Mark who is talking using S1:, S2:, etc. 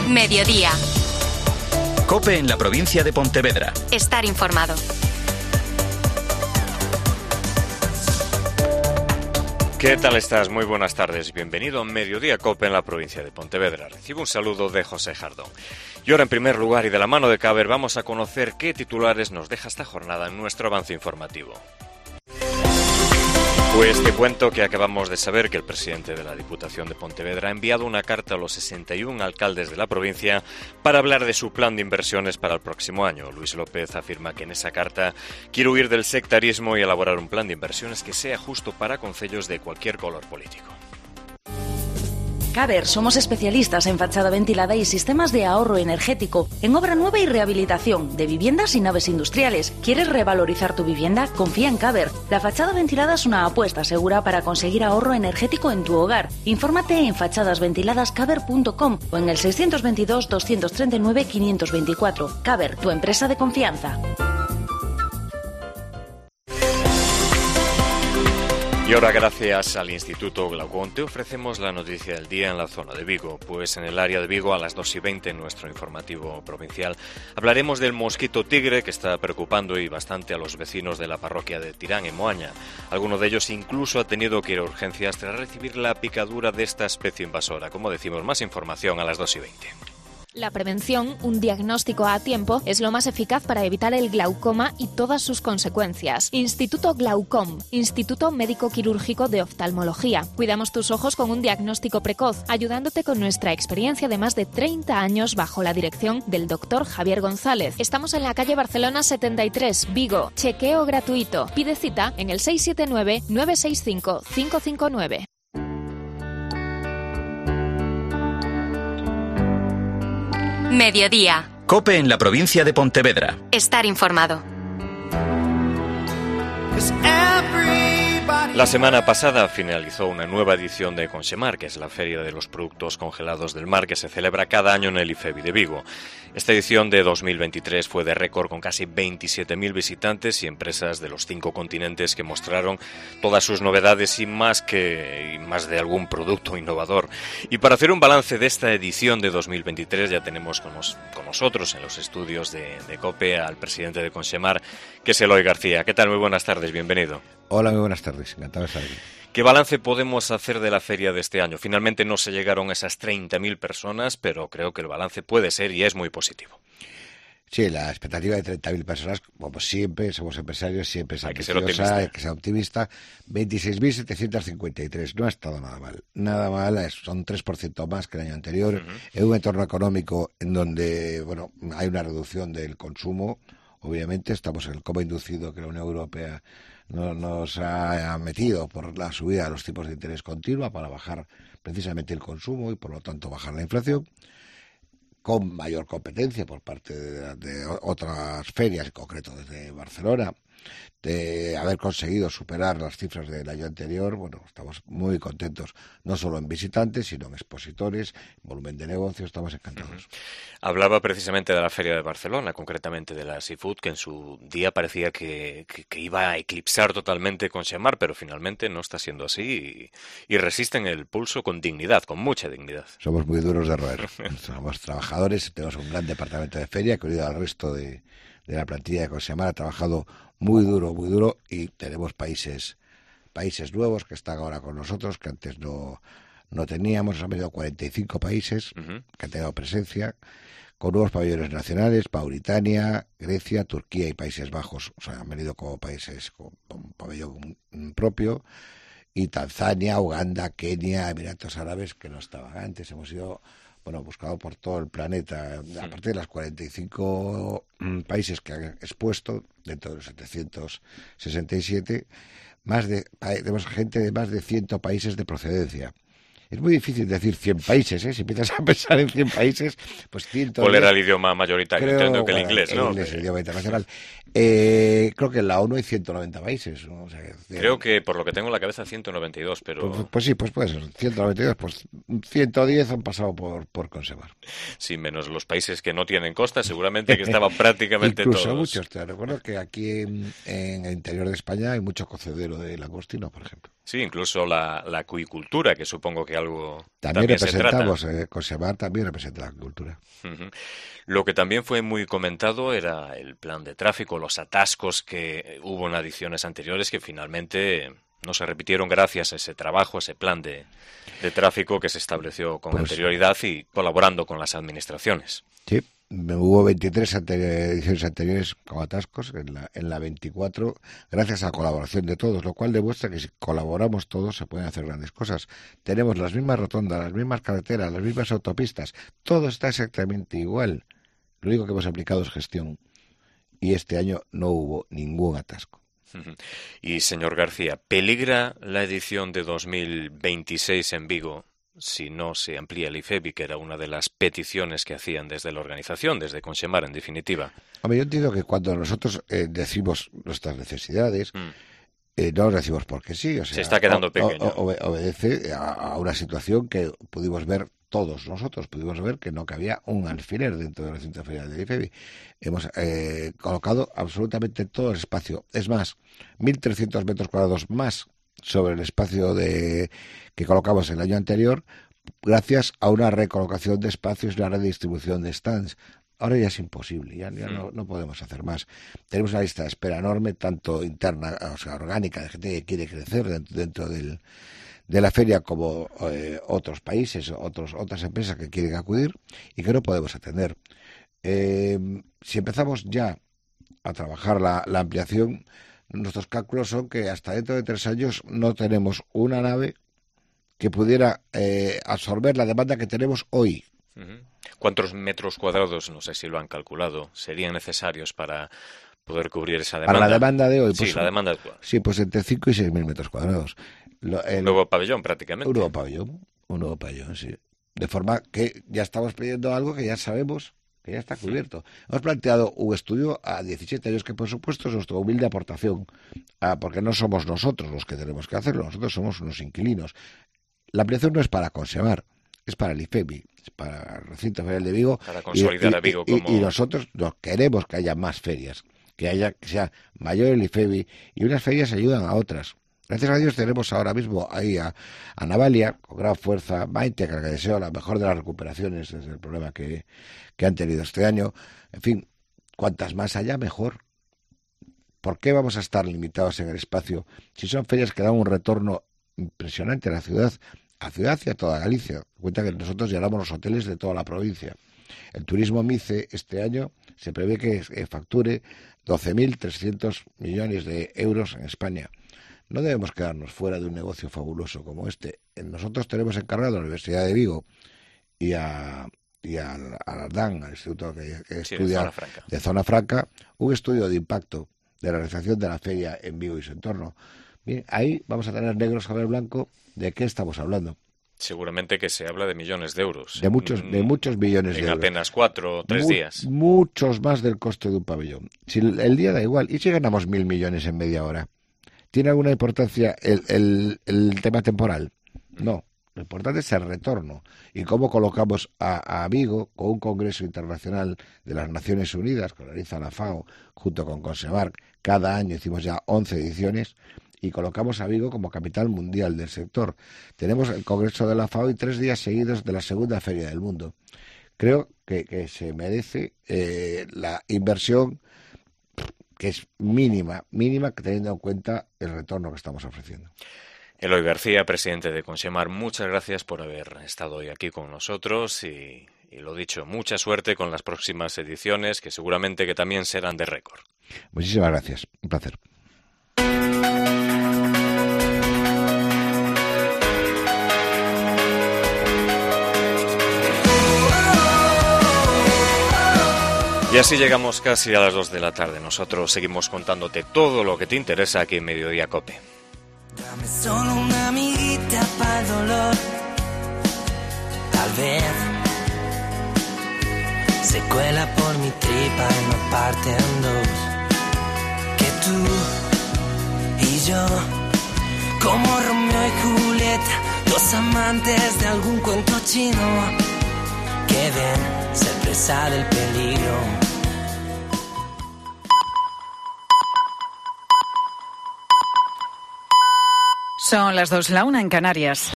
S1: Mediodía.
S2: COPE en la provincia de Pontevedra.
S1: Estar informado.
S3: ¿Qué tal estás? Muy buenas tardes. Bienvenido a Mediodía COPE en la provincia de Pontevedra. Recibo un saludo de José Jardón. Y ahora, en primer lugar, y de la mano de Caber, vamos a conocer qué titulares nos deja esta jornada en nuestro avance informativo. Pues te cuento que acabamos de saber que el presidente de la Diputación de Pontevedra ha enviado una carta a los 61 alcaldes de la provincia para hablar de su plan de inversiones para el próximo año. Luis López afirma que en esa carta quiere huir del sectarismo y elaborar un plan de inversiones que sea justo para concellos de cualquier color político.
S4: Caber, somos especialistas en fachada ventilada y sistemas de ahorro energético, en obra nueva y rehabilitación, de viviendas y naves industriales. ¿Quieres revalorizar tu vivienda? Confía en Caber. La fachada ventilada es una apuesta segura para conseguir ahorro energético en tu hogar. Infórmate en fachadasventiladascaber.com o en el 622 239 524. Caber, tu empresa de confianza.
S3: Y ahora, gracias al Instituto Glaucón, te ofrecemos la noticia del día en la zona de Vigo. Pues en el área de Vigo, a las 2:20 en nuestro informativo provincial, hablaremos del mosquito tigre que está preocupando y bastante a los vecinos de la parroquia de Tirán, en Moaña. Alguno de ellos incluso ha tenido que ir a urgencias tras recibir la picadura de esta especie invasora. Como decimos, más información a las 2:20.
S5: La prevención, un diagnóstico a tiempo, es lo más eficaz para evitar el glaucoma y todas sus consecuencias. Instituto Glaucom, Instituto Médico Quirúrgico de Oftalmología. Cuidamos tus ojos con un diagnóstico precoz, ayudándote con nuestra experiencia de más de 30 años bajo la dirección del doctor Javier González. Estamos en la calle Barcelona 73, Vigo. Chequeo gratuito. Pide cita en el 679-965-559.
S1: Mediodía.
S2: COPE en la provincia de Pontevedra.
S1: Estar informado.
S3: La semana pasada finalizó una nueva edición de Conxemar, que es la feria de los productos congelados del mar que se celebra cada año en el IFEBI de Vigo. Esta edición de 2023 fue de récord, con casi 27.000 visitantes y empresas de los 5 continentes que mostraron todas sus novedades y más de algún producto innovador. Y para hacer un balance de esta edición de 2023 ya tenemos con nosotros en los estudios de COPE al presidente de Conxemar, que es Eloy García. ¿Qué tal? Muy buenas tardes, bienvenido.
S6: Hola, muy buenas tardes, encantado de estar aquí.
S3: ¿Qué balance podemos hacer de la feria de este año? Finalmente no se llegaron a esas 30.000 personas, pero creo que el balance puede ser y es muy positivo.
S6: Sí, la expectativa de 30.000 personas, como siempre, somos empresarios, siempre es ambiciosa, hay que ser optimista. 26.753, no ha estado nada mal. Nada mal, son 3% más que el año anterior. En un entorno económico en donde, hay una reducción del consumo. Obviamente estamos en el coma inducido que la Unión Europea nos ha metido por la subida de los tipos de interés continua para bajar precisamente el consumo y por lo tanto bajar la inflación, con mayor competencia por parte de otras ferias, en concreto desde Barcelona, de haber conseguido superar las cifras del año anterior. Estamos muy contentos, no solo en visitantes, sino en expositores, volumen de negocio, estamos encantados.
S3: Hablaba precisamente de la Feria de Barcelona, concretamente de la Seafood, que en su día parecía que iba a eclipsar totalmente Conxemar, pero finalmente no está siendo así y resisten el pulso con dignidad, con mucha dignidad.
S6: Somos muy duros de roer, somos trabajadores, tenemos un gran departamento de feria que unido al resto de la plantilla de Conxemar ha trabajado muy duro, y tenemos países nuevos que están ahora con nosotros, que antes no teníamos. Han venido 45 países que han tenido presencia, con nuevos pabellones nacionales: Mauritania, Grecia, Turquía y Países Bajos. O sea, han venido como países con pabellón propio, y Tanzania, Uganda, Kenia, Emiratos Árabes, que no estaban antes. Hemos ido buscado por todo el planeta. Aparte de las 45 países que han expuesto, dentro de los 767, tenemos gente de más de 100 países de procedencia. Es muy difícil decir 100 países, ¿eh? Si empiezas a pensar en 100 países, pues 100...
S3: ¿Cuál era el idioma mayoritario? Entiendo que el inglés, ¿no?
S6: El inglés, el idioma internacional. Creo que en la ONU hay 190 países, ¿no? O sea,
S3: creo que, por lo que tengo en la cabeza, 192, pero...
S6: Pues sí, pues puede ser. 192, pues 110 han pasado por Conxemar.
S3: Sí, menos los países que no tienen costa, seguramente que estaban prácticamente
S6: incluso
S3: todos.
S6: Muchos. Te recuerdo que aquí en el interior de España hay mucho cocedero de langostino, por ejemplo.
S3: Sí, incluso la acuicultura, que supongo que algo
S6: también representamos,
S3: se trata.
S6: Consemar también representa la acuicultura.
S3: Uh-huh. Lo que también fue muy comentado era el plan de tráfico, los atascos que hubo en ediciones anteriores que finalmente no se repitieron gracias a ese trabajo, ese plan de tráfico que se estableció con anterioridad y colaborando con las administraciones.
S6: Sí, hubo 23 ediciones anteriores con atascos, en la 24, gracias a la colaboración de todos, lo cual demuestra que si colaboramos todos se pueden hacer grandes cosas. Tenemos las mismas rotondas, las mismas carreteras, las mismas autopistas, todo está exactamente igual. Lo único que hemos aplicado es gestión y este año no hubo ningún atasco.
S3: Y, señor García, ¿peligra la edición de 2026 en Vigo si no se amplía el IFEBI, que era una de las peticiones que hacían desde la organización, desde Consemar, en definitiva?
S6: Hombre, yo entiendo que cuando nosotros decimos nuestras necesidades, no lo decimos porque sí. O sea,
S3: se está quedando pequeño.
S6: Obedece a una situación que pudimos ver todos nosotros. Pudimos ver que no cabía un alfiler dentro del recinto ferial del IFEBI. Hemos colocado absolutamente todo el espacio. Es más, 1.300 metros cuadrados más sobre el espacio que colocamos el año anterior, gracias a una recolocación de espacios y una redistribución de stands. Ahora ya es imposible, ya no podemos hacer más. Tenemos una lista de espera enorme, tanto interna, o sea, orgánica, de gente que quiere crecer dentro de la feria, como otros países, otras empresas que quieren acudir y que no podemos atender. Si empezamos ya a trabajar la ampliación, nuestros cálculos son que hasta dentro de 3 años no tenemos una nave que pudiera absorber la demanda que tenemos hoy.
S3: ¿Cuántos metros cuadrados, no sé si lo han calculado, serían necesarios para poder cubrir esa demanda?
S6: Para la demanda de hoy.
S3: Sí, la demanda actual.
S6: Sí, pues entre 5 y 6.000 metros cuadrados.
S3: Un nuevo pabellón, prácticamente.
S6: Un nuevo pabellón, sí. De forma que ya estamos pidiendo algo que ya sabemos que ya está cubierto. Hemos planteado un estudio a 17 años que, por supuesto, es nuestra humilde aportación, porque no somos nosotros los que tenemos que hacerlo, nosotros somos unos inquilinos. La ampliación no es para Consemar, es para el IFEBI, es para el recinto ferial de Vigo.
S3: Para consolidar a Vigo como...
S6: Y nosotros queremos que haya más ferias, que sea mayor el IFEBI, y unas ferias ayudan a otras. Gracias a Dios tenemos ahora mismo ahí a Navalia, con gran fuerza, Maite, que le deseo la mejor de las recuperaciones desde el problema que han tenido este año. En fin, cuantas más haya, mejor. ¿Por qué vamos a estar limitados en el espacio si son ferias que dan un retorno impresionante a la ciudad y a toda Galicia? Cuenta que nosotros llenamos los hoteles de toda la provincia. El turismo MICE este año se prevé que facture 12.300 millones de euros en España. No debemos quedarnos fuera de un negocio fabuloso como este. Nosotros tenemos encargado a la Universidad de Vigo y a Ardán, al Instituto que estudia de Zona Franca, un estudio de impacto de la realización de la feria en Vigo y su entorno. Bien, ahí vamos a tener negro sobre blanco de qué estamos hablando.
S3: Seguramente que se habla de millones de euros.
S6: De muchos millones de euros.
S3: En apenas 4 o 3 días.
S6: Muchos más del coste de un pabellón. Si el día da igual. ¿Y si ganamos 1.000 millones en media hora? ¿Tiene alguna importancia el tema temporal? No. Lo importante es el retorno. Y cómo colocamos a Vigo con un congreso internacional de las Naciones Unidas, que organiza la FAO, junto con Consemar. Cada año hicimos ya 11 ediciones. Y colocamos a Vigo como capital mundial del sector. Tenemos el Congreso de la FAO y 3 días seguidos de la segunda feria del mundo. Creo que se merece la inversión, que es mínima, teniendo en cuenta el retorno que estamos ofreciendo.
S3: Eloy García, presidente de Consemar, muchas gracias por haber estado hoy aquí con nosotros y lo dicho, mucha suerte con las próximas ediciones, que seguramente que también serán de récord.
S6: Muchísimas gracias, un placer.
S3: Y así llegamos casi a las 2 de la tarde. Nosotros seguimos contándote todo lo que te interesa aquí en Mediodía Cope.
S7: Dame solo una amiguita para el dolor. Tal vez se cuela por mi tripa y me parte en dos. Que tú y yo, como Romeo y Julieta, dos amantes de algún cuento chino, que ven ser presa del peligro.
S8: Son las 2:01 en Canarias.